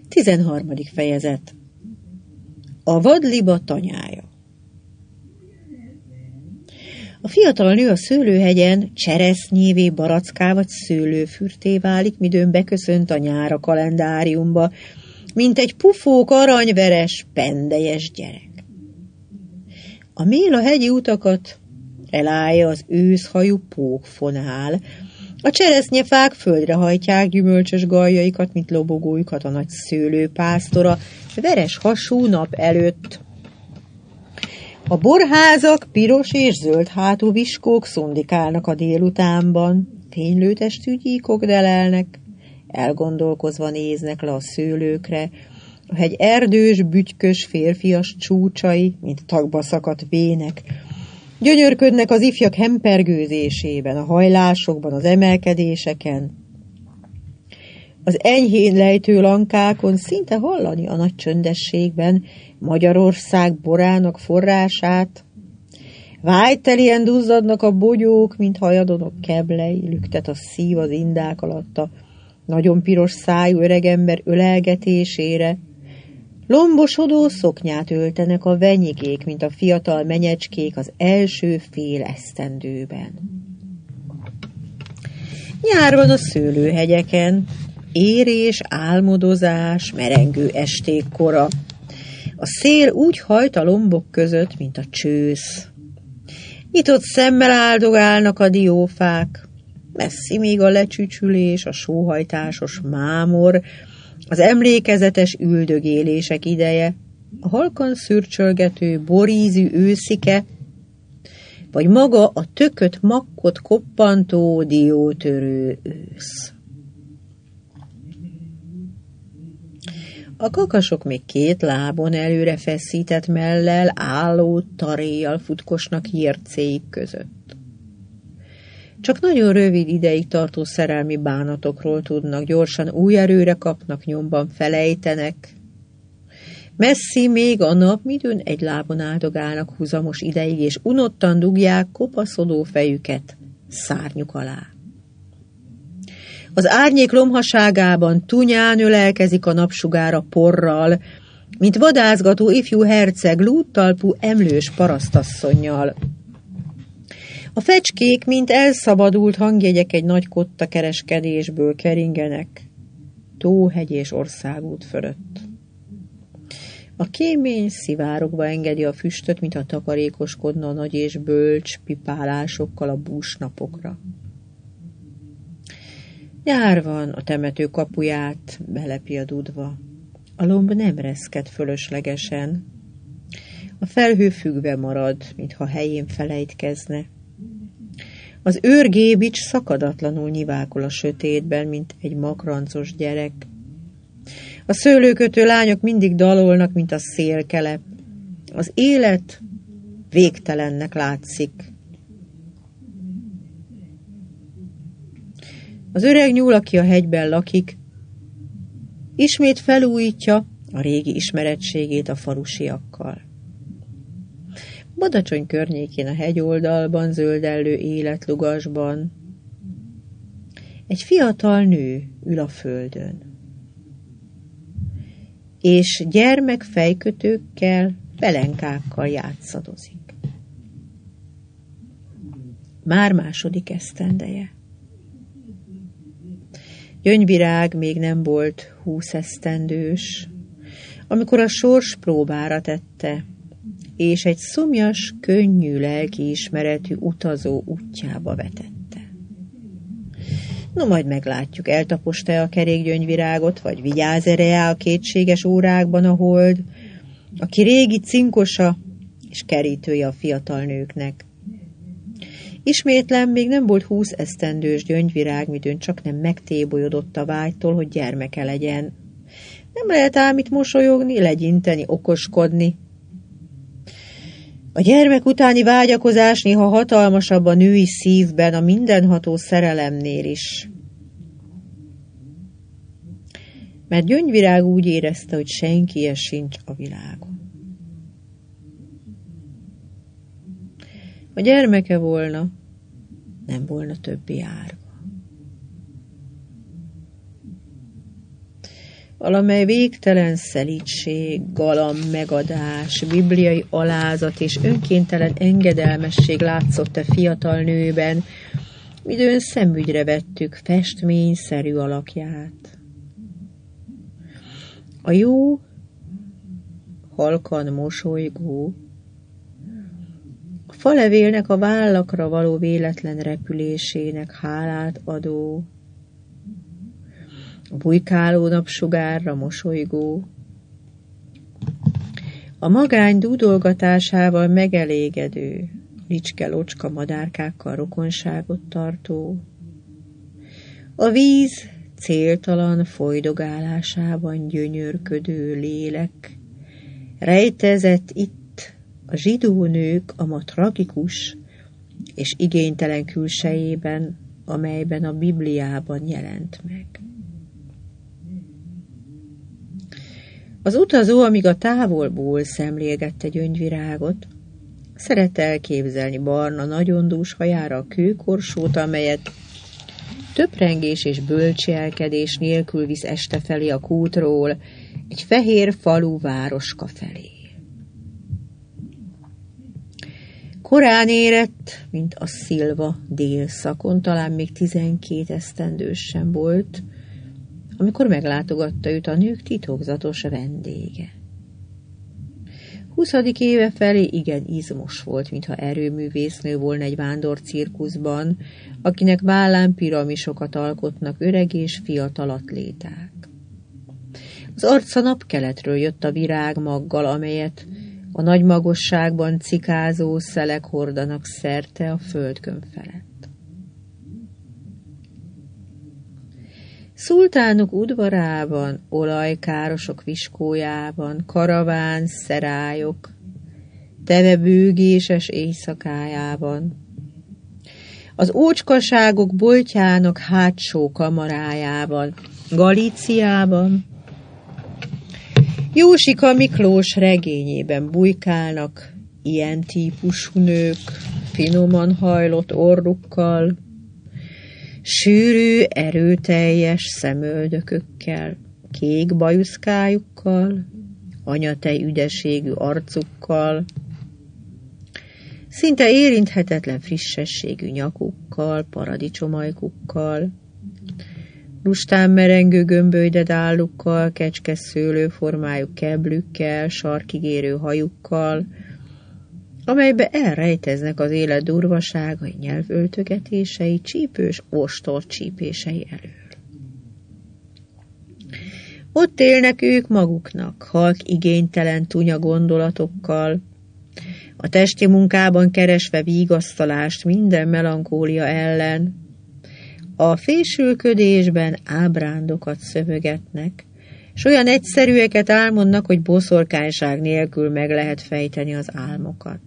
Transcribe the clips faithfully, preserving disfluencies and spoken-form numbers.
tizenharmadik fejezet. A vadliba tanyája. A fiatal nő a szőlőhegyen cseresznyévé, baracká vagy szőlőfürté válik, midőn beköszönt a nyár a kalendáriumba, mint egy pufók aranyveres, pendellyes gyerek. A mél a hegyi utakat elállja, az őszhajú pókfonál. A cseresznyefák földre hajtják gyümölcsös galljaikat, mint lobogójukat a nagy szőlőpásztora veres hasú nap előtt. A borházak piros és zöld hátú viskók szundikálnak a délutánban, fénylőtestű gyíkok delelnek, elgondolkozva néznek le a szőlőkre, a hegy erdős, bütykös, férfias csúcsai, mint tagba szakadt vének, gyönyörködnek az ifjak hempergőzésében, a hajlásokban, az emelkedéseken. Az enyhén lejtő lankákon szinte hallani a nagy csöndességben Magyarország borának forrását. Vágytelien duzzadnak a bogyók, mint hajadonok keblei, lüktet a szív az indák alatta, nagyon piros szájú öregember ölelgetésére. Lombosodó szoknyát öltenek a venyigék, mint a fiatal menyecskék az első fél esztendőben. Nyár van a szőlőhegyeken, érés, álmodozás, merengő esték kora. A szél úgy hajt a lombok között, mint a csősz. Nyitott szemmel áldogálnak a diófák, messzi még a lecsücsülés, a sóhajtásos mámor, az emlékezetes üldögélések ideje, a halkan szürcsölgető borízű őszike, vagy maga a tököt makkot koppantó diótörő ősz. A kakasok még két lábon előre feszített mellel, álló taréjjal futkosnak jércéik között. Csak nagyon rövid ideig tartó szerelmi bánatokról tudnak, gyorsan új erőre kapnak, nyomban felejtenek. Messzi még a nap, midőn egy lábon áldogálnak húzamos ideig, és unottan dugják kopaszodó fejüket szárnyuk alá. Az árnyék lomhaságában tunyán ölelkezik a napsugára porral, mint vadászgató ifjú herceg lúttalpú emlős parasztasszonnyal. A fecskék, mint elszabadult hangjegyek egy nagy kotta kereskedésből keringenek, tóhegy és országút fölött. A kémény szivárogva engedi a füstöt, mint a takarékoskodna a nagy és bölcs pipálásokkal a búsnapokra. Nyár van, a temető kapuját belepi a dudva. A lomb nem reszked fölöslegesen. A felhő függve marad, mintha helyén felejtkezne. Az őrgébics szakadatlanul nyivákol a sötétben, mint egy makrancos gyerek. A szőlőkötő lányok mindig dalolnak, mint a szélkelep. Az élet végtelennek látszik. Az öreg nyúl, aki a hegyben lakik, ismét felújítja a régi ismerettségét a falusiakkal. Badacsony környékén a hegyoldalban, zöldellő életlugasban egy fiatal nő ül a földön, és gyermek fejkötőkkel, pelenkákkal játszadozik. Már második esztendeje. Gyöngyvirág még nem volt húsz esztendős, amikor a sors próbára tette, és egy szomjas, könnyű lelkiismeretű utazó útjába vetette. No, majd meglátjuk, eltaposta-e a kerék gyöngyvirágot, vagy vigyáz ereje a kétséges órákban a hold, aki régi cinkosa és kerítője a fiatal nőknek. Ismétlem, még nem volt húsz esztendős gyöngyvirág, midőn csak nem megtébolyodott a vágytól, hogy gyermeke legyen. Nem lehet ám itt mosolyogni, legyinteni, okoskodni. A gyermek utáni vágyakozás néha hatalmasabb a női szívben, a mindenható szerelemnél is. Mert gyöngyvirág úgy érezte, hogy senki sincs a világon. Ha gyermeke volna, nem volna többi árva. valamely végtelen szelídség, galam, megadás, bibliai alázat és önkéntelen engedelmesség látszott a fiatal nőben, midőn szemügyre vettük festményszerű alakját. A jó, halkan mosolygó, a falevélnek a vállakra való véletlen repülésének hálát adó, a bujkáló napsugárra mosolygó, a magány dúdolgatásával megelégedő, licske-locska madárkákkal rokonságot tartó, a víz céltalan folydogálásában gyönyörködő lélek, rejtezett itt a zsidó nők a ma tragikus és igénytelen külsejében, amelyben a Bibliában jelent meg. Az utazó, amíg a távolból szemlélgette gyöngyvirágot, szerette elképzelni barna, nagyon dús hajára a kőkorsót, amelyet töprengés és bölcselkedés nélkül visz este felé a kútról egy fehér falu városka felé. Korán érett, mint a szilva délszakon, talán még tizenkét esztendős sem volt, amikor meglátogatta őt a nők titokzatos vendége. Huszadik éve felé igen izmos volt, mintha erőművésznő volna egy vándor cirkuszban, akinek vállán piramisokat alkotnak öreg és fiatal atléták. Az arca napkeletről jött a virágmaggal, amelyet a nagy magasságban cikázó szelek hordanak szerte a földkön felett. Szultánuk udvarában, olajkárosok viskójában, karaván, szerályok, tevebőgéses éjszakájában, az ócskaságok boltjának hátsó kamarájában, Galíciában, Jósika Miklós regényében bujkálnak ilyen típusú nők, finoman hajlott orrukkal, sűrű, erőteljes szemöldökökkel, kék bajuszkájukkal, anyatej üdeségű arcukkal, szinte érinthetetlen frissességű nyakukkal, paradicsomajkukkal, lustán merengő gömbölydedállukkal, kecske szőlőformájú keblükkel, sarkigérő hajukkal, amelybe elrejteznek az élet durvaságai, nyelvöltögetései, csípős ostor csípései elől. Ott élnek ők maguknak, halk igénytelen tunya gondolatokkal, a testi munkában keresve vigasztalást minden melankólia ellen, a fésülködésben ábrándokat szövögetnek, s olyan egyszerűeket álmodnak, hogy boszorkányság nélkül meg lehet fejteni az álmokat.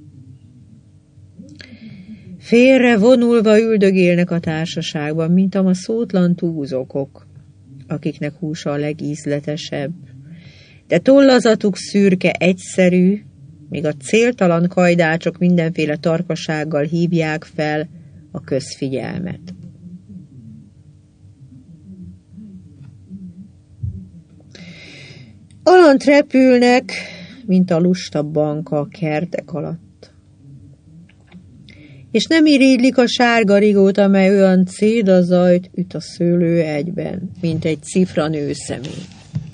Félre vonulva üldögélnek a társaságban, mint a szótlan túzokok, akiknek húsa a legízletesebb, de tollazatuk szürke, egyszerű, míg a céltalan kajdácsok mindenféle tarkasággal hívják fel a közfigyelmet. Alant repülnek, mint a lusta banka a kertek alatt. És nem irigylik a sárga rigót, amely olyan cédazajt üt a szőlőhegyben, mint egy cifra nőszemély.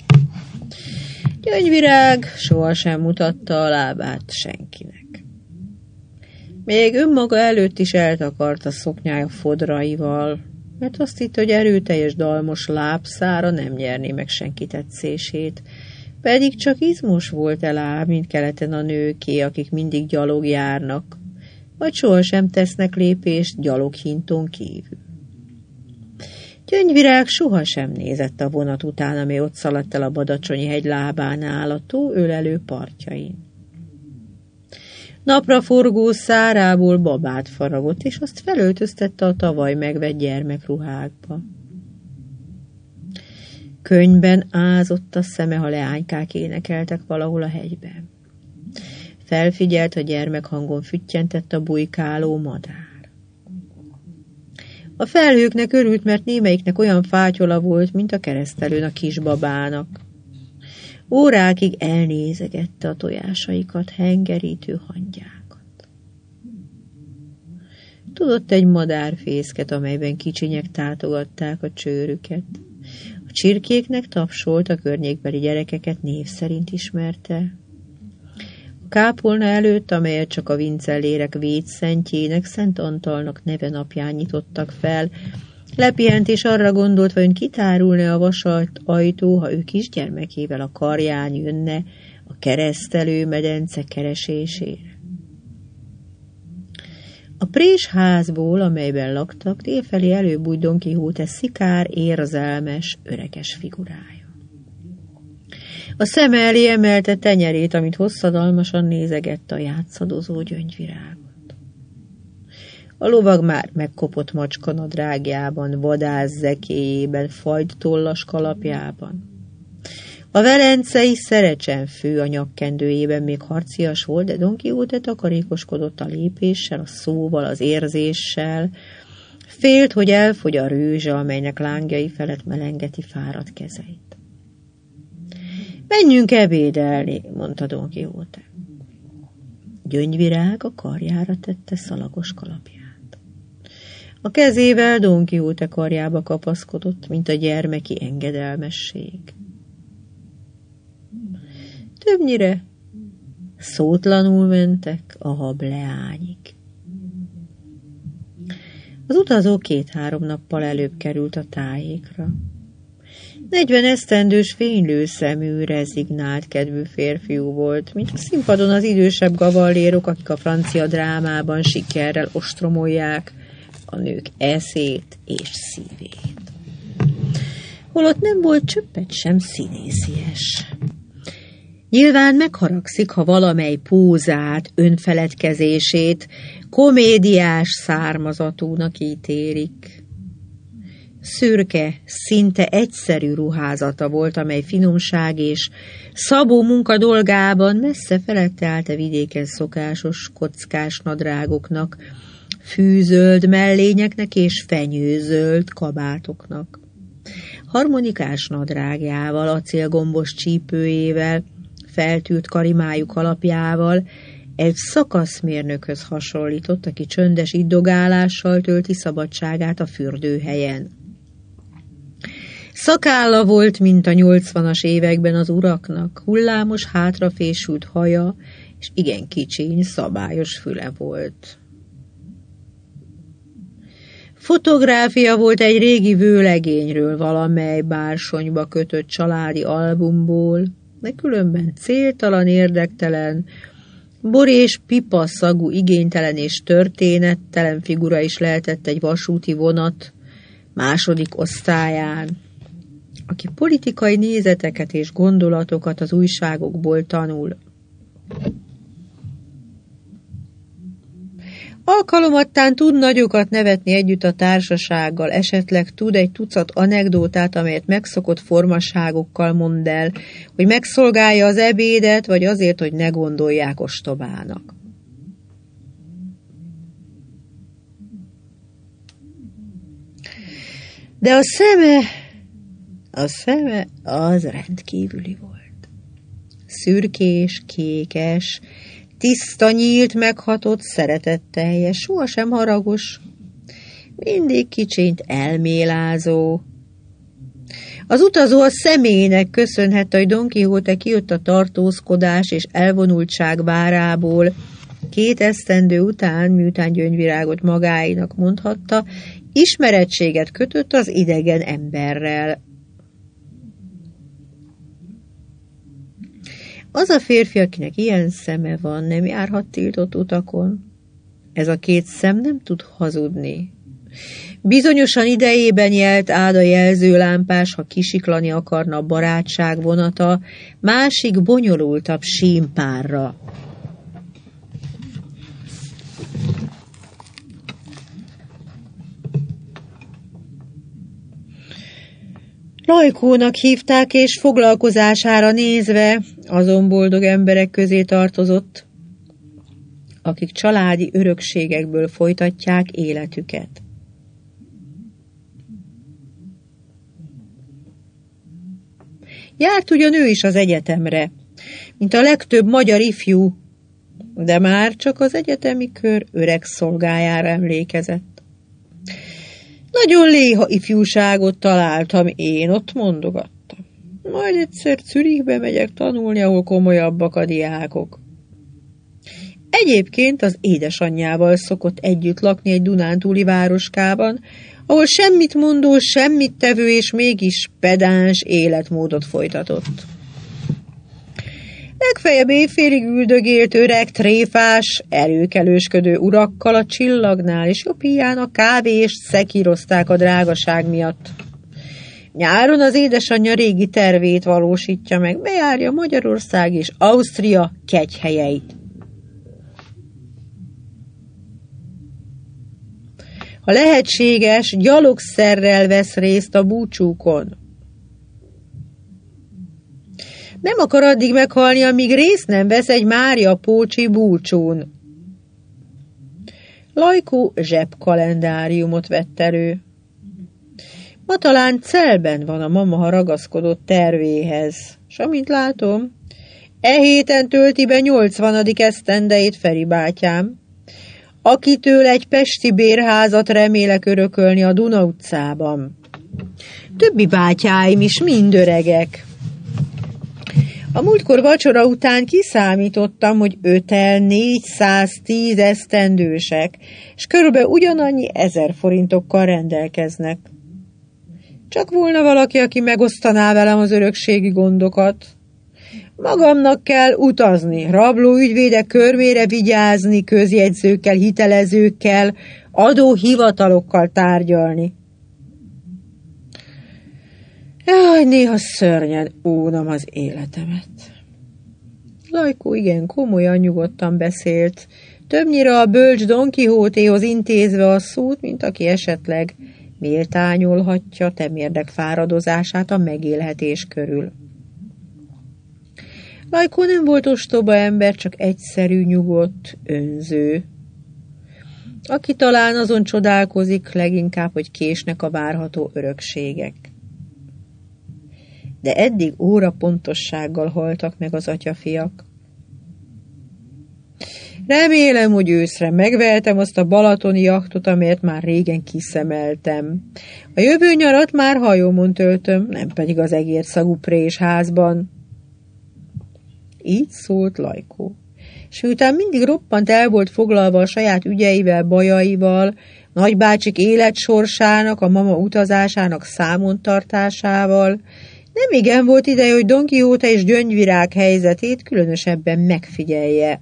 Gyöngyvirág sohasem mutatta a lábát senkinek. Még önmaga előtt is eltakarta szoknyája fodraival, mert azt hitt, hogy erőteljes dalmos lábszára nem nyerné meg senki tetszését, pedig csak izmos volt elá, mint keleten a nőké, akik mindig gyalog járnak, vagy sohasem tesznek lépést gyaloghinton kívül. Gyöngyvirág sohasem nézett a vonat után, ami ott szaladt el a Badacsonyi hegy lábánál a tó ölelő partjain. Napra forgó szárából babát faragott, és azt felöltöztette a tavaly megvett gyermekruhákba. Könnyben ázott a szeme, ha leánykák énekeltek valahol a hegyben. Felfigyelt, a gyermekhangon füttyentett a bujkáló madár. A felhőknek örült, mert némelyiknek olyan fátyola volt, mint a keresztelőn a kisbabának. Órákig elnézegette a tojásaikat, hengerítő hangyákat. Tudott egy madárfészket, amelyben kicsinyek tátogatták a csőrüket. A csirkéknek tapsolt, a környékbeli gyerekeket név szerint ismerte. A kápolna előtt, amelyet csak a vincellérek védszentjének, Szent Antalnak neve napján nyitottak fel, lepihent és arra gondolt, vajon kitárulna a vasalt ajtó, ha ő kisgyermekével a karján jönne a keresztelő medence keresésére. A présházból, amelyben laktak, délfelé előbújt Don Quixote szikár, érzelmes, öreges figurája. A szeme elé emelte tenyerét, amit hosszadalmasan nézegette a játszadozó gyöngyvirágot. A lovag már megkopott macskanadrágjában, vadász zekéjében, fajt tollas kalapjában. A velencei szerecsenfő a nyakkendőjében még harcias volt, de Don Quixote takarékoskodott a lépéssel, a szóval, az érzéssel. Félt, hogy elfogy a rőzse, amelynek lángjai felett melengeti fáradt kezeit. Menjünk ebédelni, mondta Don Quixote. Gyöngyvirág a karjára tette szalagos kalapját. A kezével Don Quixote karjába kapaszkodott, mint a gyermeki engedelmesség. Többnyire szótlanul mentek a hab leányig. Az utazó két-három nappal előbb került a tájékra. Negyven esztendős, fénylő szemű, rezignált kedvű férfiú volt, mint a színpadon az idősebb gavallérok, akik a francia drámában sikerrel ostromolják a nők eszét és szívét. Holott nem volt csöppet sem színészies. Nyilván megharagszik, ha valamely pózát, önfeledkezését komédiás származatúnak ítélik. Szürke, szinte egyszerű ruházata volt, amely finomság és szabó munka dolgában messze felette állt a vidéken szokásos kockás nadrágoknak, fűzöld mellényeknek és fenyőzöld kabátoknak. Harmonikás nadrágjával, acélgombos csípőjével, feltűrt karimájú kalapjával egy szakaszmérnökhöz hasonlított, aki csöndes iddogálással tölti szabadságát a fürdőhelyen. Szakálla volt, mint a nyolcvanas években az uraknak, hullámos, hátrafésült haja, és igen kicsiny, szabályos füle volt. Fotográfia volt egy régi vőlegényről, valamely bársonyba kötött családi albumból, de különben céltalan, érdektelen, bor és pipa szagú, igénytelen és történettelen figura is lehetett egy vasúti vonat második osztályán, aki politikai nézeteket és gondolatokat az újságokból tanul. Alkalomattán tud nagyokat nevetni együtt a társasággal, esetleg tud egy tucat anekdótát, amelyet megszokott formaságokkal mond el, hogy megszolgálja az ebédet, vagy azért, hogy ne gondolják ostobának. De a szeme, a szeme az rendkívüli volt. Szürkés, kékes, tiszta, nyílt, meghatott, szeretetteljes, sohasem haragos, mindig kicsit elmélázó. Az utazó a személynek köszönhette, hogy Don Quixote kijött a tartózkodás és elvonultság várából. Két esztendő után, miután gyöngyvirágot magáinak mondhatta, ismerettséget kötött az idegen emberrel. Az a férfi, akinek ilyen szeme van, nem járhat tiltott utakon. Ez a két szem nem tud hazudni. Bizonyosan idejében jelt áda jelzőlámpás, ha kisiklani akarna a barátság vonata, másik bonyolultabb símpárra. Lajkónak hívták, és foglalkozására nézve azon boldog emberek közé tartozott, akik családi örökségekből folytatják életüket. Járt ugyan ő is az egyetemre, mint a legtöbb magyar ifjú, de már csak az egyetemi kör öreg szolgájára emlékezett. Nagyon léha ifjúságot találtam én, ott mondogattam. Majd egyszer Zürichbe megyek tanulni, ahol komolyabbak a diákok. Egyébként az édesanyjával szokott együtt lakni egy dunántúli városkában, ahol semmit mondó, semmit tevő és mégis pedáns életmódot folytatott. Legfeljebb éjfélig üldögélt öreg, tréfás, erőkelősködő urakkal a Csillagnál, és jobb hiány a kávést szekírozták a drágaság miatt. Nyáron az édesanyja régi tervét valósítja meg, bejárja Magyarország és Ausztria kegyhelyeit. Ha lehetséges, gyalogszerrel vesz részt a búcsúkon. Nem akar addig meghalni, amíg részt nem vesz egy Mária Pócsi búcsún. Lajkó zsebkalendáriumot vett elő. Ma talán Celben van a mama ragaszkodott tervéhez, s amint látom, e héten tölti be nyolcvanadik esztendejét Feri bátyám, akitől egy pesti bérházat remélek örökölni a Duna utcában. Többi bátyáim is mind öregek. A múltkor vacsora után kiszámítottam, hogy ötel négyszáztíz esztendősek, és körülbelül ugyanannyi ezer forintokkal rendelkeznek. Csak volna valaki, aki megosztaná velem az örökségi gondokat. Magamnak kell utazni, rablóügyvédek körmére vigyázni, közjegyzőkkel, hitelezőkkel, adóhivatalokkal tárgyalni. Jaj, néha szörnyen ónom az életemet. Lajkó igen komolyan, nyugodtan beszélt, többnyire a bölcs Don Quixotéhoz intézve a szót, mint aki esetleg méltányolhatja temérdek fáradozását a megélhetés körül. Lajkó nem volt ostoba ember, csak egyszerű, nyugodt, önző, aki talán azon csodálkozik leginkább, hogy késnek a várható örökségek. De eddig óra pontossággal haltak meg az atyafiak. Remélem, hogy őszre megvehetem azt a balatoni jachtot, amelyet már régen kiszemeltem. A jövő nyarat már hajómon töltöm, nem pedig az egérszagú présházban. Így szólt Lajkó. És miután mindig roppant el volt foglalva a saját ügyeivel, bajaival, nagybácsik életsorsának, a mama utazásának számon tartásával, nem igen volt ideje, hogy Don Quixote és Gyöngyvirág helyzetét különösebben megfigyelje.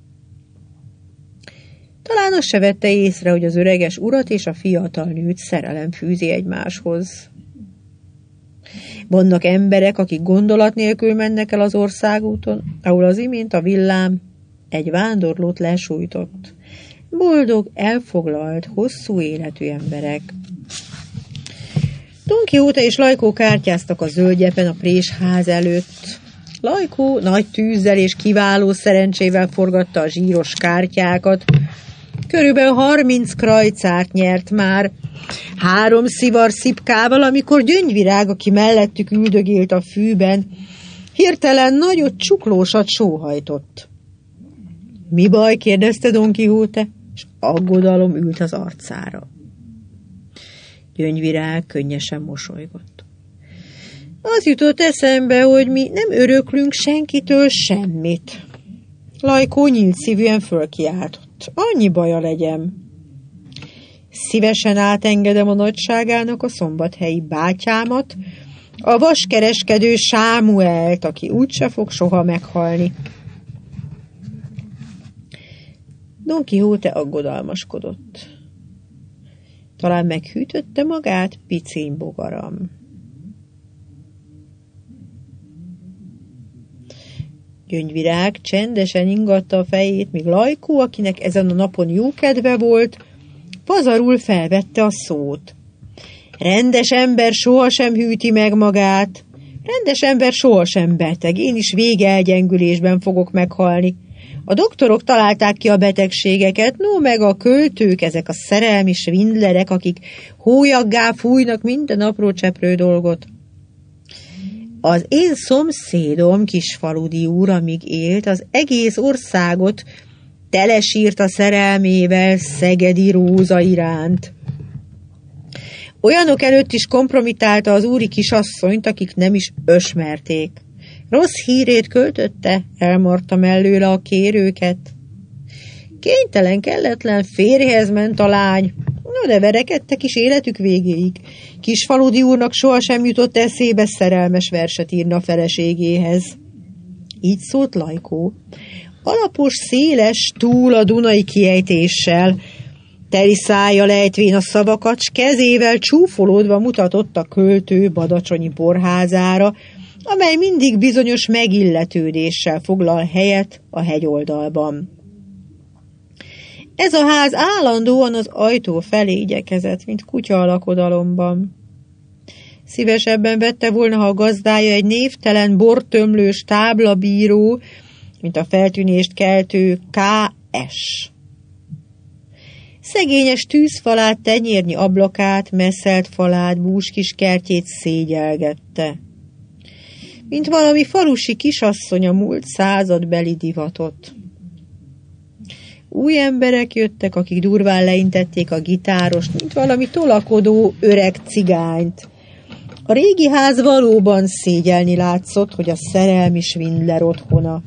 Talán azt se vette észre, hogy az öreges urat és a fiatal nőt szerelem fűzi egymáshoz. Vannak emberek, akik gondolat nélkül mennek el az országúton, ahol az imént a villám egy vándorlót lesújtott. Boldog, elfoglalt, hosszú életű emberek. Don Quixote és Lajkó kártyáztak a zöldgyepen a présház előtt. Lajkó nagy tűzzel és kiváló szerencsével forgatta a zsíros kártyákat. Körülbelül harminc krajcárt nyert már, három szivar szipkával, amikor Gyöngyvirág, aki mellettük üldögélt a fűben, hirtelen nagyot csuklósat sóhajtott. Mi baj? Kérdezte Don Quixote, és aggodalom ült az arcára. Gyöngyvirág könnyesen mosolygott. Az jutott eszembe, hogy mi nem öröklünk senkitől semmit. Lajkó nyílt szívűen fölkiáltott. Annyi baja legyen. Szívesen átengedem a nagyságának a szombathelyi bátyámat, a vaskereskedő Sámuelt, aki úgyse fog soha meghalni. Don Quixote aggodalmaskodott. Talán meghűtötte magát, picény bogaram. Gyöngyvirág csendesen ingatta a fejét, míg Lajkó, akinek ezen a napon jó kedve volt, pazarul felvette a szót. Rendes ember sohasem hűti meg magát, rendes ember sohasem beteg, én is végelgyengülésben fogok meghalni. A doktorok találták ki a betegségeket, no meg a költők, ezek a szerelmi svindlerek, akik hólyaggá fújnak minden apró cseprő dolgot. Az én szomszédom, Kisfaludi úr, amíg élt, az egész országot telesírt a szerelmével Szegedi Róza iránt. Olyanok előtt is kompromitálta az úri kisasszonyt, akik nem is ösmerték. Rossz hírét költötte, elmarta mellőle a kérőket. Kénytelen, kelletlen férjhez ment a lány, no de verekedtek is életük végéig. Kisfaludi úrnak sohasem jutott eszébe szerelmes verset írna a feleségéhez. Így szólt Lajkó. Alapos, széles, túl a dunai kiejtéssel, teli szája lejtvén a szavakat, s kezével csúfolódva mutatott a költő badacsonyi borházára, amely mindig bizonyos megilletődéssel foglal helyet a hegyoldalban. Ez a ház állandóan az ajtó felé igyekezett, mint kutya a lakodalomban. Szívesebben vette volna, ha a gazdája egy névtelen, bortömlős táblabíró, mint a feltűnést keltő ká es. Szegényes tűzfalát, tenyérnyi ablakát, messzelt falát, búskis kertjét szégyelgette. Mint valami falusi kisasszony a múlt századbeli divatot. Új emberek jöttek, akik durván leintették a gitárost, mint valami tolakodó öreg cigányt. A régi ház valóban szégyelni látszott, hogy a szerelmi svindler otthona.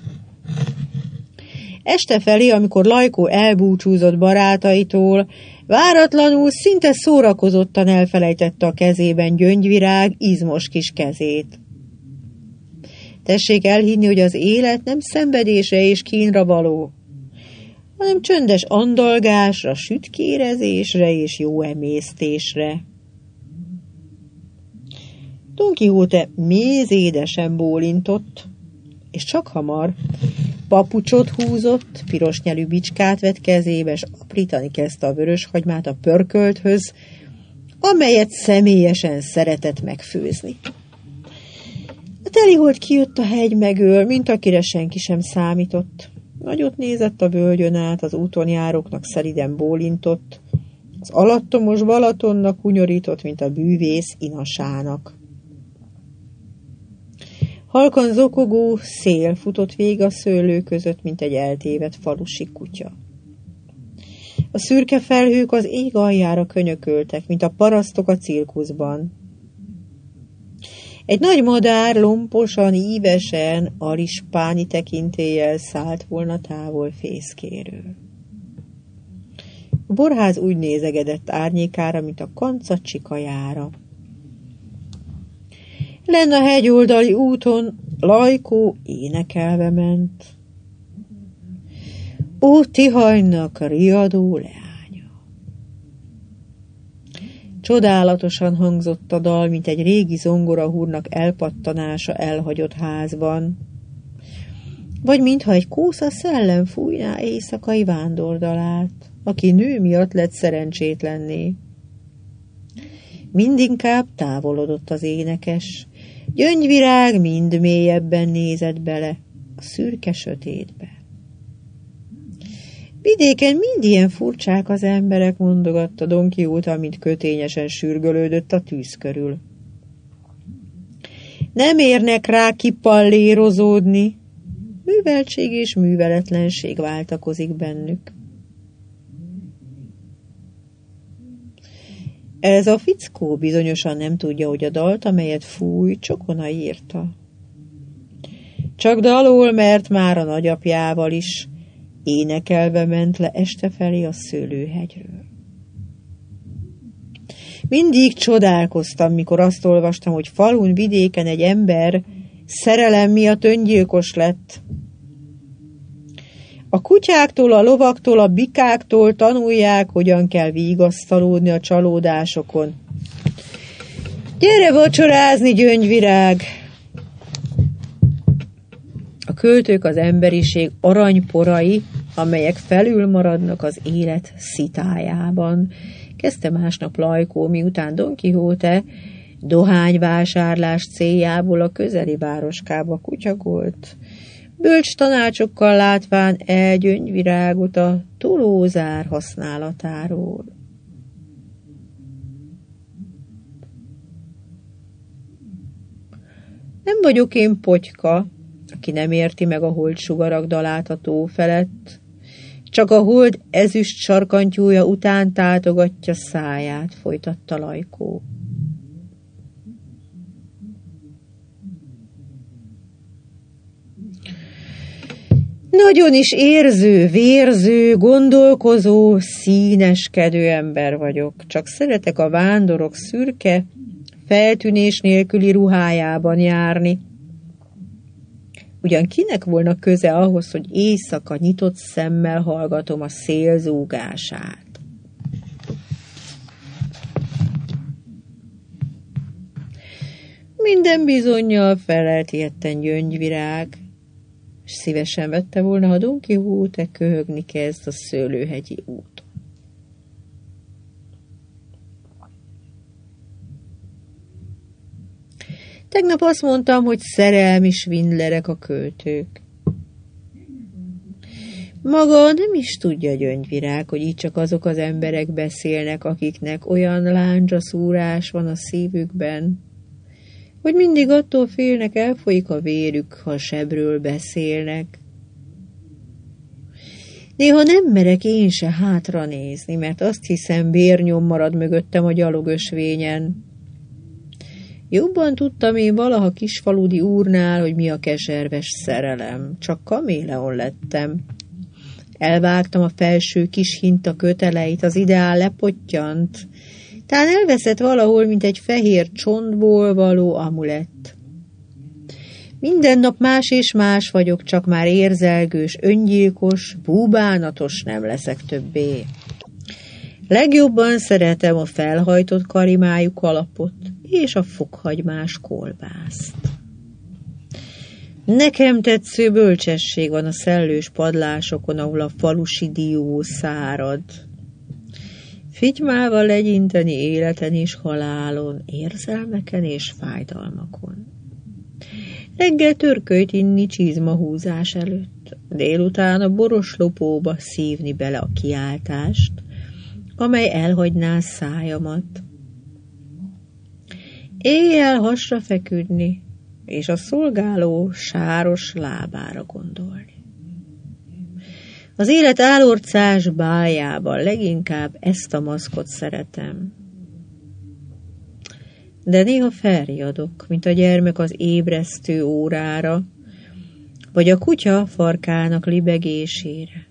Este felé, amikor Lajkó elbúcsúzott barátaitól, váratlanul, szinte szórakozottan elfelejtette a kezében gyöngyvirág izmos kis kezét. Tessék elhinni, hogy az élet nem szenvedésre és kínra való, hanem csöndes andalgásra, sütkérezésre és jó emésztésre. Don Quixote mézédesen bólintott, és csak hamar papucsot húzott, piros nyelű bicskát vett kezébe, és aprítani kezdte a vörös hagymát a pörkölthöz, amelyet személyesen szeretett megfőzni. A telihold kijött a hegy megől, mint akire senki sem számított. Nagyot nézett a völgyön át, az úton járóknak szeliden bólintott, az alattomos Balatonnak hunyorított, mint a bűvész inasának. Halkan zokogó szél futott végig a szőlő között, mint egy eltévedt falusi kutya. A szürke felhők az ég aljára könyököltek, mint a parasztok a cirkuszban. Egy nagy madár lomposan, ívesen, alispáni tekintéllyel szállt volna távol fészkéről. A borház úgy nézegedett árnyékára, mint a kanca csikajára. Lenn a hegyoldali úton Lajkó énekelve ment. Ó, Tihanynak riadó leánya! Csodálatosan hangzott a dal, mint egy régi zongorahúrnak elpattanása elhagyott házban, vagy mintha egy kósza szellem fújná éjszakai vándordalát, aki nő miatt lett szerencsétlenné. Mindinkább távolodott az énekes, gyöngyvirág mind mélyebben nézett bele a szürke sötétbe. Vidéken mind ilyen furcsák az emberek, mondogatta Don Quixote, amint kötényesen sürgölődött a tűz körül. Nem érnek rá kipallérozódni, műveltség és műveletlenség váltakozik bennük. Ez a fickó bizonyosan nem tudja, hogy a dalt, amelyet fúj, Csokona írta. Csak dalol, mert már a nagyapjával is énekelve ment le este felé a szőlőhegyről. Mindig csodálkoztam, mikor azt olvastam, hogy falun, vidéken egy ember szerelem miatt öngyilkos lett. A kutyáktól, a lovaktól, a bikáktól tanulják, hogyan kell vigasztalódni a csalódásokon. Gyere vacsorázni, gyöngyvirág! A költők az emberiség aranyporai, amelyek felül maradnak az élet szitájában, kezdte másnap Lajkó, miután Don Quixote dohányvásárlás céljából a közeli városkába kutyagolt, bölcs tanácsokkal látván el gyöngyvirágot a tolózár használatáról. Nem vagyok én Potyka, aki nem érti meg a holdsugarak dalát a tó felett, csak a hold ezüst sarkantyúja után tátogatja száját, folytatta Lajkó. Nagyon is érző, vérző, gondolkozó, színeskedő ember vagyok. Csak szeretek a vándorok szürke, feltűnés nélküli ruhájában járni. Ugyan kinek volna köze ahhoz, hogy éjszaka nyitott szemmel hallgatom a szél zúgását? Minden bizonnyal felelt ilyetten Gyöngyvirág, és szívesen vette volna, ha Don Quixote köhögni kezd a szőlőhegyi úton. Tegnap azt mondtam, hogy szerelmi svindlerek a költők. Maga nem is tudja, Gyöngyvirág, hogy itt csak azok az emberek beszélnek, akiknek olyan lándzsaszúrás van a szívükben, hogy mindig attól félnek, elfolyik a vérük, ha sebről beszélnek. Néha nem merek én se hátra nézni, mert azt hiszem, vérnyom marad mögöttem a gyalogösvényen. Jobban tudtam én valaha kisfaludi úrnál, hogy mi a keserves szerelem. Csak kaméleon lettem. Elvágtam a felső kis hinta köteleit, az ideál lepottyant. Tán elveszett valahol, mint egy fehér csontból való amulett. Minden nap más és más vagyok, csak már érzelgős, öngyilkos, búbánatos nem leszek többé. Legjobban szeretem a felhajtott karimájú kalapot és a fokhagymás kolbászt. Nekem tetsző bölcsesség van a szellős padlásokon, ahol a falusi dió szárad. Fitymával legyinteni életen és halálon, érzelmeken és fájdalmakon. Reggel törkölyt inni csizmahúzás előtt, délután a boros lopóba szívni bele a kiáltást, amely elhagyná szájamat. Éjjel hasra feküdni, és a szolgáló sáros lábára gondolni. Az élet álorcás báljában leginkább ezt a maszkot szeretem. De néha felriadok, mint a gyermek az ébresztő órára, vagy a kutya farkának libegésére.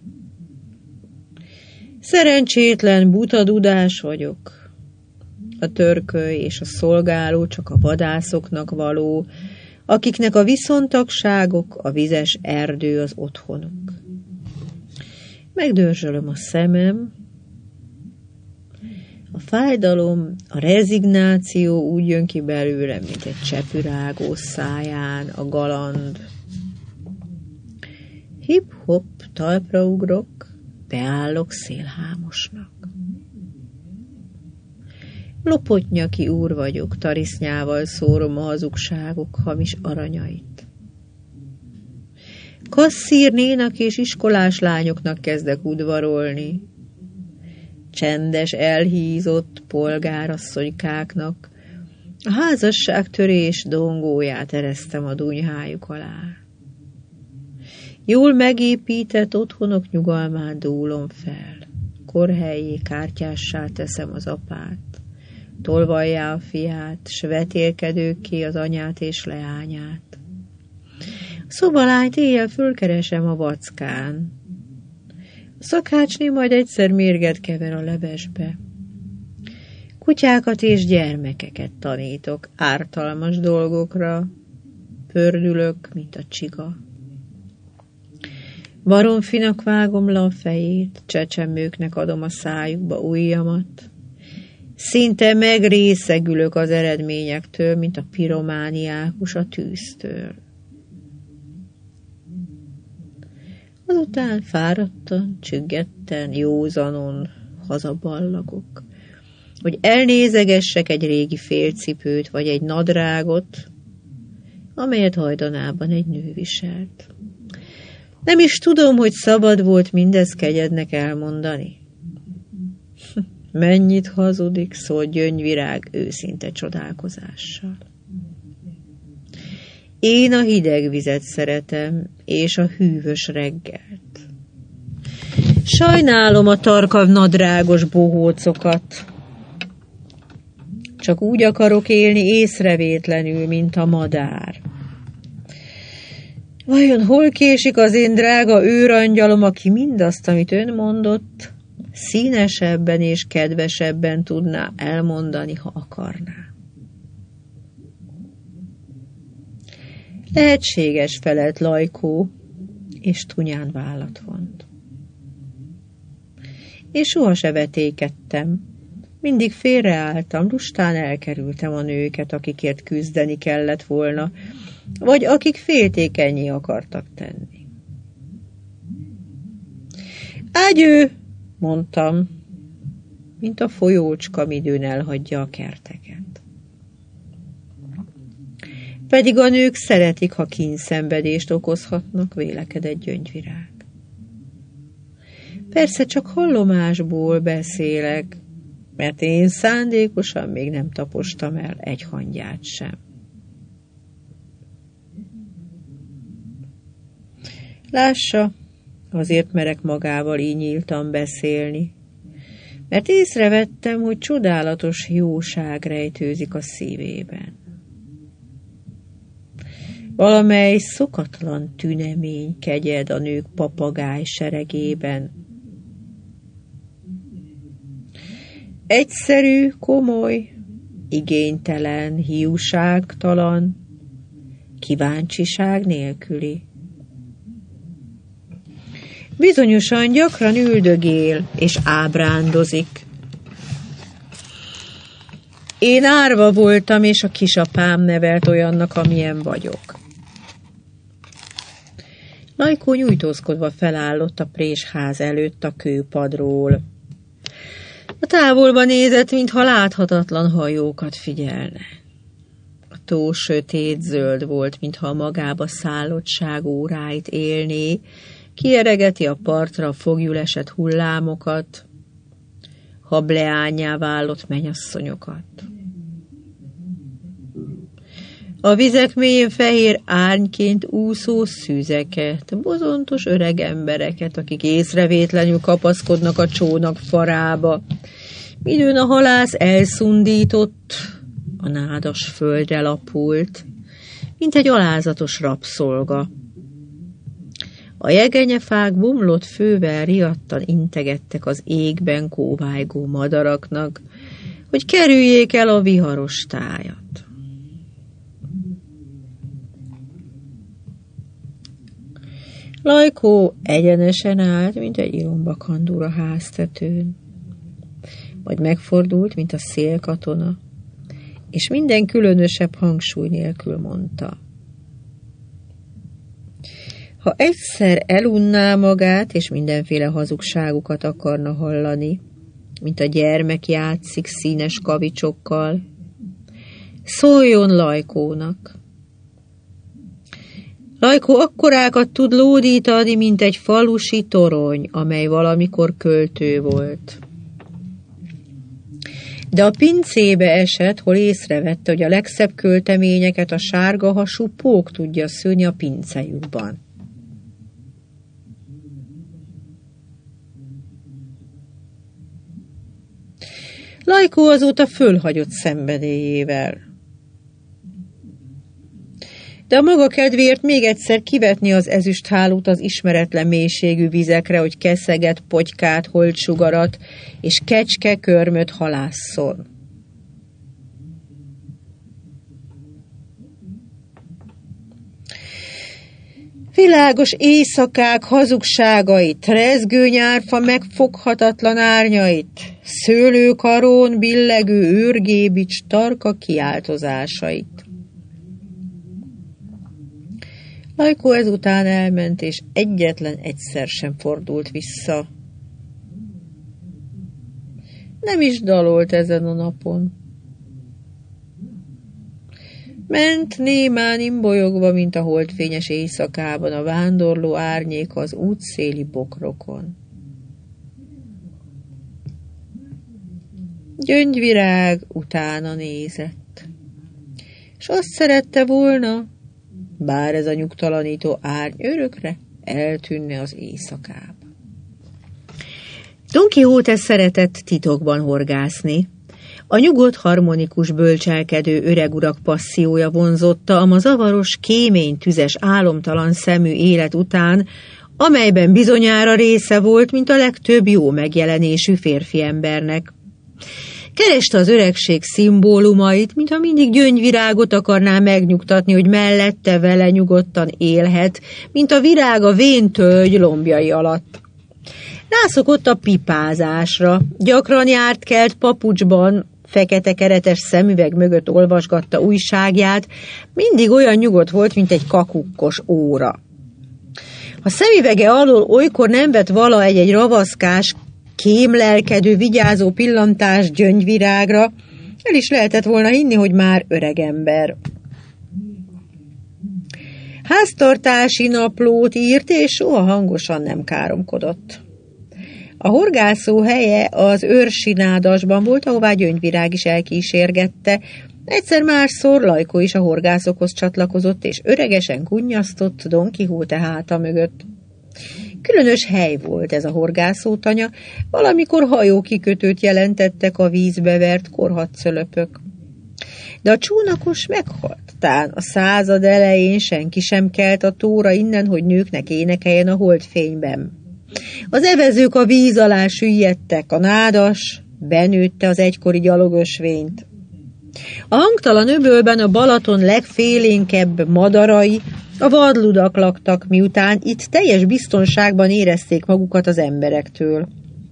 Szerencsétlen, buta dudás vagyok. A törköly és a szolgáló csak a vadászoknak való, akiknek a viszontagságok, a vizes erdő az otthonuk. Megdörzsölöm a szemem, a fájdalom, a rezignáció úgy jön ki belőlem, mint egy csepürágó száján a galand. Hip-hop, talpra ugrok, beállok szélhámosnak. Lopotnyaki úr vagyok, tarisznyával szórom a hazugságok hamis aranyait. Kasszírnénak és iskolás lányoknak kezdek udvarolni. Csendes, elhízott polgárasszonykáknak a házasságtörés dongóját eresztem a dunyhájuk alá. Jól megépített otthonok nyugalmát dúlom fel, korhelyi kártyássá teszem az apát, tolvajjá a fiát, s vetélkedőkké az anyát és leányát. A szobalányt éjjel fölkeresem a vackán. A szakácsné majd egyszer mérget kever a levesbe. Kutyákat és gyermekeket tanítok ártalmas dolgokra, pördülök, mint a csiga. Baromfinak vágom le a fejét, csecsemőknek adom a szájukba ujjamat. Szinte megrészegülök az eredményektől, mint a piromániákus a tűztől. Azután fáradtan, csüggetten, józanon hazaballagok, hogy elnézegessek egy régi félcipőt vagy egy nadrágot, amelyet hajdanában egy nő viselt. Nem is tudom, hogy szabad volt mindez kegyednek elmondani. Mennyit hazudik, szól Gyöngyvirág őszinte csodálkozással. Én a hideg vizet szeretem, és a hűvös reggelt. Sajnálom a tarka nadrágos bohócokat. Csak úgy akarok élni észrevétlenül, mint a madár. Vajon hol késik az én drága őrangyalom, aki mindazt, amit ön mondott, színesebben és kedvesebben tudná elmondani, ha akarná? Lehetséges, felelt Lajkó, és tunyán vállat vont. És soha se vetékedtem. Mindig félreálltam, lustán elkerültem a nőket, akikért küzdeni kellett volna, vagy akik féltékennyé akartak tenni. Ágyő, mondtam, mint a folyócska, midőn elhagyja a kerteket. Pedig a nők szeretik, ha kínszenvedést okozhatnak, vélekedett Gyöngyvirág. Persze csak hallomásból beszélek, mert én szándékosan még nem tapostam el egy hangyát sem. Lássa, azért merek magával így nyíltan beszélni, mert észrevettem, hogy csodálatos jóság rejtőzik a szívében. Valamely szokatlan tünemény kegyed a nők papagáj seregében. Egyszerű, komoly, igénytelen, hiúságtalan, kíváncsiság nélküli. Bizonyosan gyakran üldögél és ábrándozik. Én árva voltam, és a kisapám nevelt olyannak, amilyen vagyok. Lajkó nyújtózkodva felállott a présház előtt a kőpadról. A távolba nézett, mintha láthatatlan hajókat figyelne. A tó sötét zöld volt, mintha a magába szállottság óráit élné, kieregeti a partra a foglyul esett hullámokat, hableányá vállott mennyasszonyokat. A vizek mélyén fehér árnyként úszó szűzeket, bozontos öreg embereket, akik észrevétlenül kapaszkodnak a csónak farába, midőn a halász elszundított, a nádas földre lapult, mint egy alázatos rabszolga. A jegenyefák bomlott fővel riadtan integettek az égben kóvájgó madaraknak, hogy kerüljék el a viharos tájat. Lajkó egyenesen állt, mint egy ilombakandúr a háztetőn, majd megfordult, mint a szélkatona, és minden különösebb hangsúly nélkül mondta: ha egyszer elunná magát, és mindenféle hazugságukat akarna hallani, mint a gyermek játszik színes kavicsokkal, szóljon Lajkónak. Lajkó akkorákat tud lódítani, mint egy falusi torony, amely valamikor költő volt. De a pincébe esett, hol észrevette, hogy a legszebb költeményeket a sárga hasú pók tudja szőni a pincejukban. Lajkó azóta fölhagyott szenvedélyével. De a maga kedvéért még egyszer kivetni az ezüsthálót az ismeretlen mélységű vizekre, hogy keszeget, potykát, holdsugarat és kecske körmöt halásszon. Világos éjszakák hazugságait, rezgő nyárfa megfoghatatlan árnyait, szőlőkarón billegő őrgébics tarka kiáltozásait. Lajkó ezután elment, és egyetlen egyszer sem fordult vissza. Nem is dalolt ezen a napon. Ment némán imbolyogva, mint a holdfényes éjszakában a vándorló árnyék az útszéli bokrokon. Gyöngyvirág utána nézett, és azt szerette volna, bár ez a nyugtalanító árny örökre eltűnne az éjszakába. Don Quixote szeretett titokban horgászni. A nyugodt, harmonikus, bölcselkedő öregurak passziója vonzotta a ma zavaros, kémény, tüzes, álomtalan szemű élet után, amelyben bizonyára része volt, mint a legtöbb jó megjelenésű férfi embernek. Kereste az öregség szimbólumait, mintha mindig gyöngyvirágot akarná megnyugtatni, hogy mellette vele nyugodtan élhet, mint a virág a vén tölgy lombjai alatt. Rászokott a pipázásra, gyakran járt kelt papucsban, fekete keretes szemüveg mögött olvasgatta újságját, mindig olyan nyugodt volt, mint egy kakukkos óra. A szemüvege alól olykor nem vett vala egy-egy ravaszkás, kémlelkedő, vigyázó pillantás gyöngyvirágra, el is lehetett volna hinni, hogy már öreg ember. Háztartási naplót írt, és soha hangosan nem káromkodott. A horgászó helye az őrsinádasban volt, ahová gyöngyvirág is elkísérgette. Egyszer másszor Lajkó is a horgászokhoz csatlakozott, és öregesen kunnyasztott Don Quixote háta mögött. Különös hely volt ez a horgászótanya, valamikor hajókikötőt jelentettek a vízbe vert korhatszölöpök. De a csónakos meghalt. Tán a század elején senki sem kelt a tóra innen, hogy nőknek énekeljen a holdfényben. Az evezők a víz alá süllyedtek, a nádas benőtte az egykori gyalogösvényt. A hangtalan öbölben a Balaton legfélénkebb madarai, a vadludak laktak, miután itt teljes biztonságban érezték magukat az emberektől.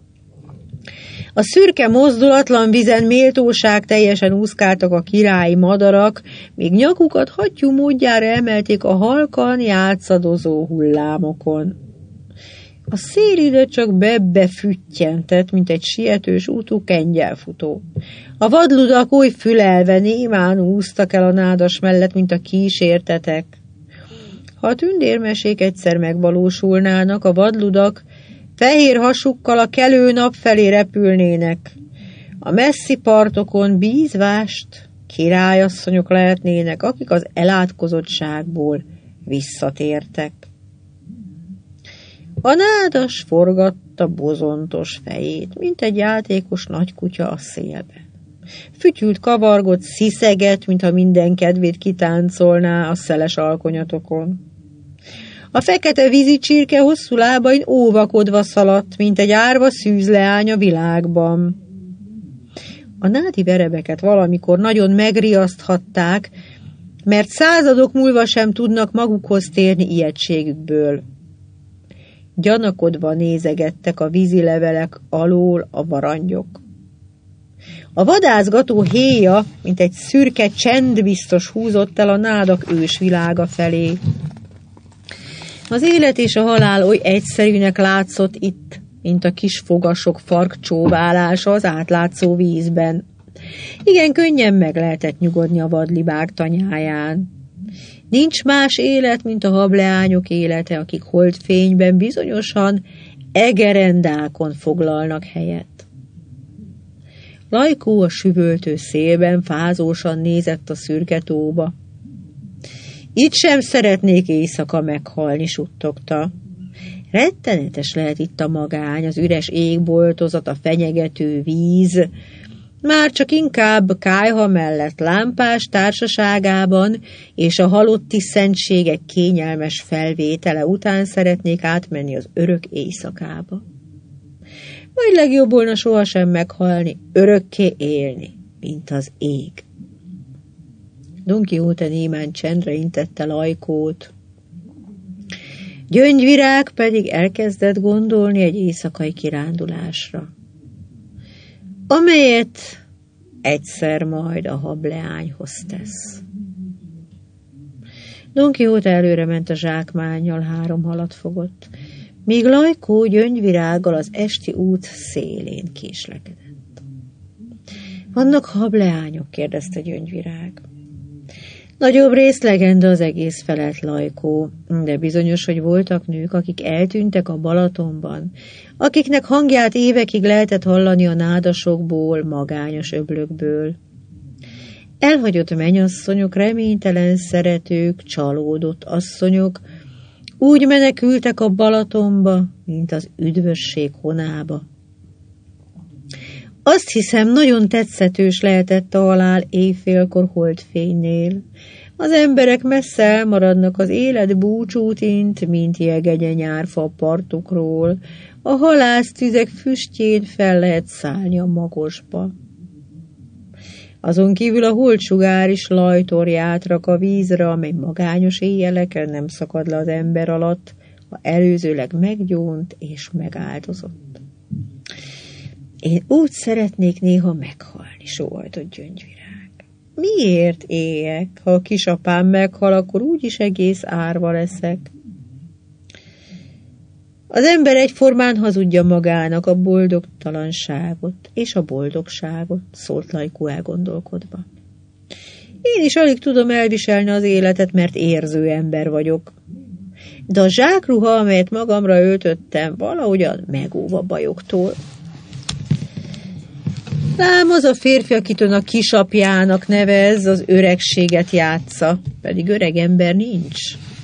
A szürke, mozdulatlan vizen méltóság teljesen úszkáltak a királyi madarak, míg nyakukat hattyú módjára emelték a halkan játszadozó hullámokon. A szélidő csak bebbefüttyentett, mint egy sietős útú kengyelfutó. A vadludak oly fülelve némán úsztak el a nádas mellett, mint a kísértetek. Ha a tündérmesék egyszer megvalósulnának, a vadludak fehér hasukkal a kelő nap felé repülnének. A messzi partokon bízvást királyasszonyok lehetnének, akik az elátkozottságból visszatértek. A nádas forgatta bozontos fejét, mint egy játékos nagykutya a szélbe. Fütyült, kavargott, sziszegett, mintha minden kedvét kitáncolná a szeles alkonyatokon. A fekete vízicsirke hosszú lábain óvakodva szaladt, mint egy árva szűzleány a világban. A nádi verebeket valamikor nagyon megriaszthatták, mert századok múlva sem tudnak magukhoz térni ijegységükből. Gyanakodva nézegettek a vízilevelek alól a varangyok. A vadászgató héja, mint egy szürke csendbiztos húzott el a nádak ősvilága felé. Az élet és a halál oly egyszerűnek látszott itt, mint a kis fogasok farkcsóválása az átlátszó vízben. Igen könnyen meg lehetett nyugodni a vadlibák tanyáján. Nincs más élet, mint a hableányok élete, akik holdfényben bizonyosan egerendákon foglalnak helyet. Lajkó a süvöltő szélben fázósan nézett a szürke tóba. Itt sem szeretnék éjszaka meghalni, suttogta. Rettenetes lehet itt a magány, az üres égboltozat, a fenyegető víz. Már csak inkább kályha mellett lámpás társaságában és a halotti szentségek kényelmes felvétele után szeretnék átmenni az örök éjszakába. Vagy legjobb volna sohasem meghalni, örökké élni, mint az ég. Don Quixote némán csendre intette Lajkót. Gyöngyvirág pedig elkezdett gondolni egy éjszakai kirándulásra, amelyet egyszer majd a hableányhoz tesz. Don Quixote előre ment a zsákmánnyal, három halat fogott, míg Lajkó gyöngyvirággal az esti út szélén késlekedett. Vannak hableányok? kérdezte Gyöngyvirág. Nagyobb rész legenda, az egész felett, Lajkó, de bizonyos, hogy voltak nők, akik eltűntek a Balatonban, akiknek hangját évekig lehetett hallani a nádasokból, magányos öblökből. Elhagyott mennyasszonyok, reménytelen szeretők, csalódott asszonyok úgy menekültek a Balatonba, mint az üdvösség honába. Azt hiszem, nagyon tetszetős lehetett a halál éjfélkor holdfénynél. Az emberek messze elmaradnak az élet búcsútint, mint jegegye nyárfa a partokról. A halásztüzek füstjén fel lehet szállni a magosba. Azon kívül a holdsugár is lajtorját rak a vízre, amely magányos éjjeleken nem szakad le az ember alatt, ha előzőleg meggyónt és megáldozott. Én úgy szeretnék néha meghalni, sóhajtott Gyöngyvirág. Miért éljek? Ha a kisapám meghal, akkor úgyis egész árva leszek. Az ember egyformán hazudja magának a boldogtalanságot és a boldogságot, szólt Lajkó elgondolkodva. Én is alig tudom elviselni az életet, mert érző ember vagyok. De a zsákruha, amelyet magamra öltöttem, valahogyan megóv a bajoktól. Lám az a férfi, akit ön a kisapjának nevez, az öregséget játsza, pedig öreg ember nincs.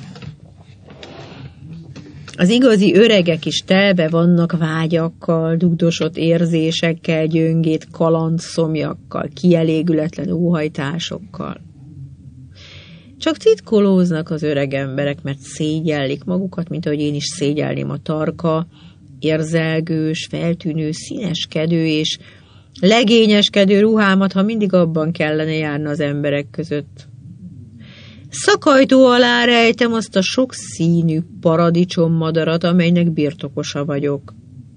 Az igazi öregek is telve vannak vágyakkal, dugdosott érzésekkel, gyöngét kalandszomjakkal, kielégületlen óhajtásokkal. Csak titkolóznak az öreg emberek, mert szégyellik magukat, mint ahogy én is szégyelném a tarka, érzelgős, feltűnő, színeskedő és legényeskedő ruhámat, ha mindig abban kellene járni az emberek között. Szakajtó alá rejtem azt a sok színű paradicsommadarat, amelynek birtokosa vagyok.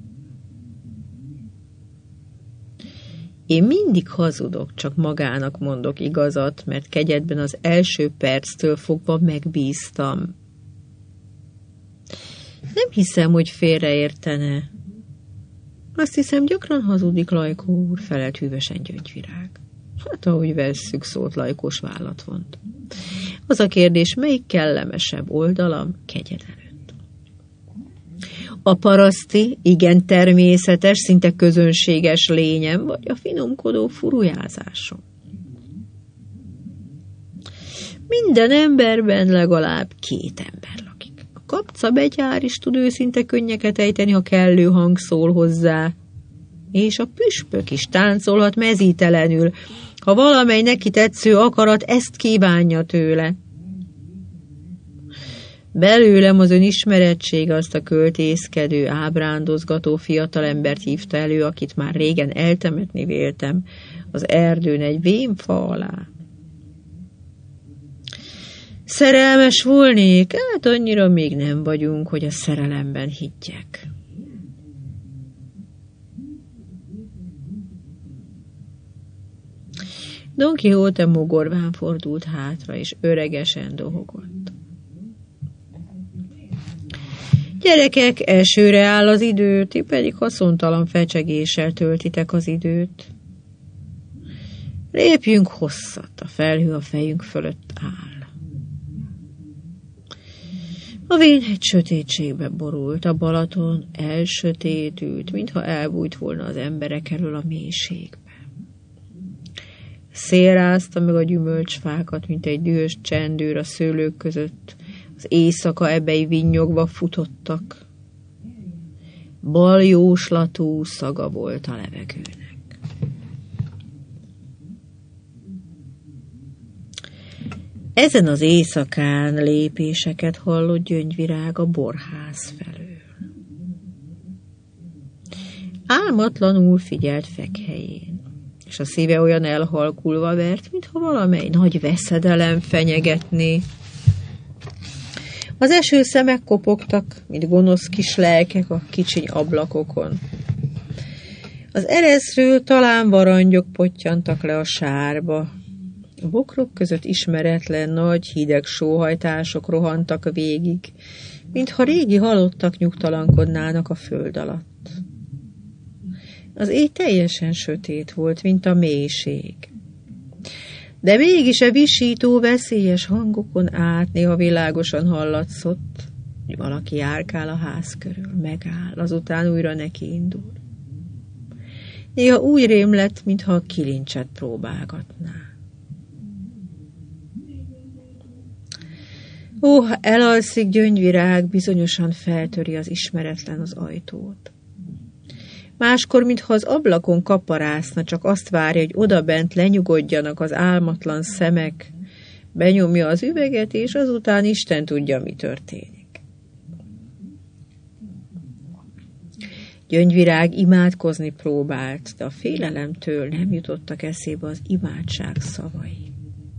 Én mindig hazudok, csak magának mondok igazat, mert kegyedben az első perctől fogva megbíztam. Nem hiszem, hogy félreértene. Azt hiszem, gyakran hazudik, Lajkó úr, felelt hűvösen Gyöngyvirág. Hát, ahogy vesszük, szólt Lajkós vállat vont. Az a kérdés, melyik kellemesebb oldalam kegyed előtt? A paraszti, igen természetes, szinte közönséges lényem, vagy a finomkodó furujázásom? Minden emberben legalább két ember lakik. A kapcabegyár is tud őszinte könnyeket ejteni, ha kellő hang szól hozzá, és a püspök is táncolhat mezítelenül, ha valamely neki tetsző akarat ezt kívánja tőle. Belőlem az ön ismerettség azt a költészkedő, ábrándozgató fiatalembert hívta elő, akit már régen eltemetni véltem az erdőn egy vénfa alá. Szerelmes volnék? Hát annyira még nem vagyunk, hogy a szerelemben higgyek. Don Quixote mogorván fordult hátra, és öregesen dohogott. Gyerekek, elsőre áll az idő, ti pedig haszontalan fecsegéssel töltitek az időt. Lépjünk hosszat, a felhő a fejünk fölött áll. A vénhegy sötétségbe borult, a Balaton elsötétült, mintha elbújt volna az emberek elől a mélységbe. Szél rázta meg a gyümölcsfákat, mint egy dühös csendőr a szőlők között. Az éjszaka ebei vinnyogva futottak. Baljóslatú szaga volt a levegőnek. Ezen az éjszakán lépéseket hallott Gyöngyvirág a borház felől. Álmatlanul figyelt fekhelyén, és a szíve olyan elhalkulva vert, mintha valamely nagy veszedelem fenyegetné. Az esőszemek kopogtak, mint gonosz kis lelkek a kicsiny ablakokon. Az ereszről talán varangyok pottyantak le a sárba. A bokrok között ismeretlen nagy, hideg sóhajtások rohantak végig, mintha régi halottak nyugtalankodnának a föld alatt. Az éj teljesen sötét volt, mint a mélység. De mégis a visító, veszélyes hangokon át néha világosan hallatszott, hogy valaki járkál a ház körül, megáll, azután újra neki indul. Néha úgy rém lett, mintha a kilincset próbálgatná. Ó, ha elalszik Gyöngyvirág, bizonyosan feltöri az ismeretlen az ajtót. Máskor, mintha az ablakon kaparászna, csak azt várja, hogy odabent lenyugodjanak az álmatlan szemek, benyomja az üveget, és azután Isten tudja, mi történik. Gyöngyvirág imádkozni próbált, de a félelemtől nem jutottak eszébe az imádság szavai.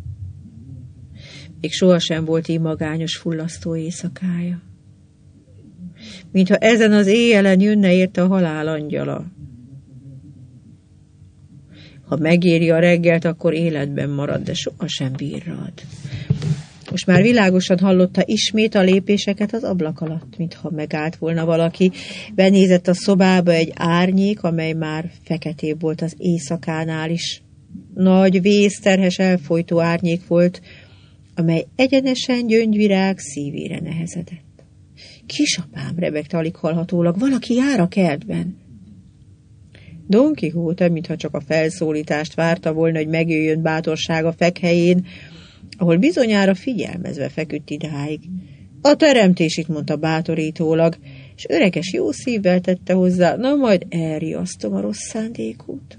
Még sohasem volt így magányos, fullasztó éjszakája. Mintha ezen az éjjelen jönne érte a halál angyala. Ha megéri a reggelt, akkor életben marad, de sohasem virrad. Most már világosan hallotta ismét a lépéseket az ablak alatt, mintha megállt volna valaki. Benézett a szobába egy árnyék, amely már feketébb volt az éjszakánál is. Nagy, vészterhes, elfojtó árnyék volt, amely egyenesen Gyöngyvirág szívére nehezedett. Kisapám, rebegte alig hallhatólag, valaki jár a kertben. Don Quixote, mintha csak a felszólítást várta volna, hogy megjöjjön bátorsága fekhelyén, ahol bizonyára figyelmezve feküdt idáig. A teremtés, itt mondta bátorítólag, és öreges jó szívvel tette hozzá, na majd elriasztom a rossz szándékút.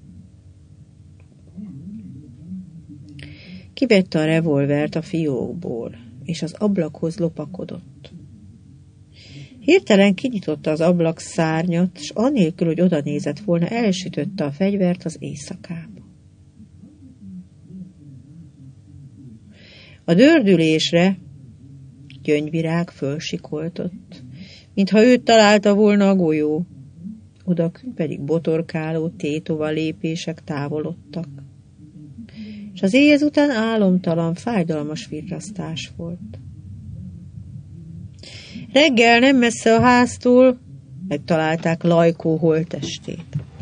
Kivette a revolvert a fiókból, és az ablakhoz lopakodott. Hirtelen kinyitotta az ablak szárnyat, és anélkül, hogy oda nézett volna, elsütötte a fegyvert az éjszakába. A dördülésre Gyöngyvirág fölsikoltott, mintha őt találta volna a golyó. Odakünt pedig botorkáló, tétova lépések távolodtak. És az éj ezután álomtalan, fájdalmas virrasztás volt. Reggel nem messze a háztól megtalálták Lajkó holttestét.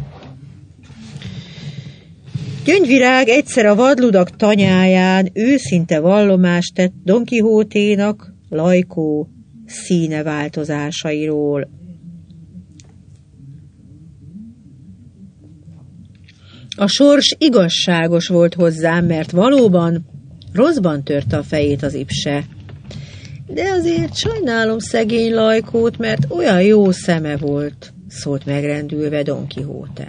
Gyöngyvirág egyszer a vadludak tanyáján őszinte vallomást tett Don Quixoténak Lajkó színe változásairól. A sors igazságos volt hozzám, mert valóban rosszban törte a fejét az ipse. De azért sajnálom szegény Lajkót, mert olyan jó szeme volt, szólt megrendülve Don Quixote.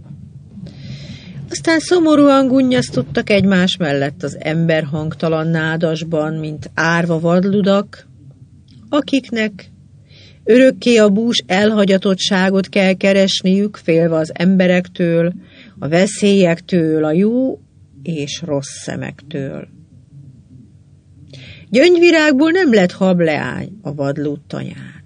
Aztán szomorúan gunnyasztottak egymás mellett az ember hangtalan nádasban, mint árva vadludak, akiknek örökké a bús elhagyatottságot kell keresniük, félve az emberektől, a veszélyektől, a jó és rossz szemektől. Gyöngyvirágból nem lett hableány a vadlód tanyán.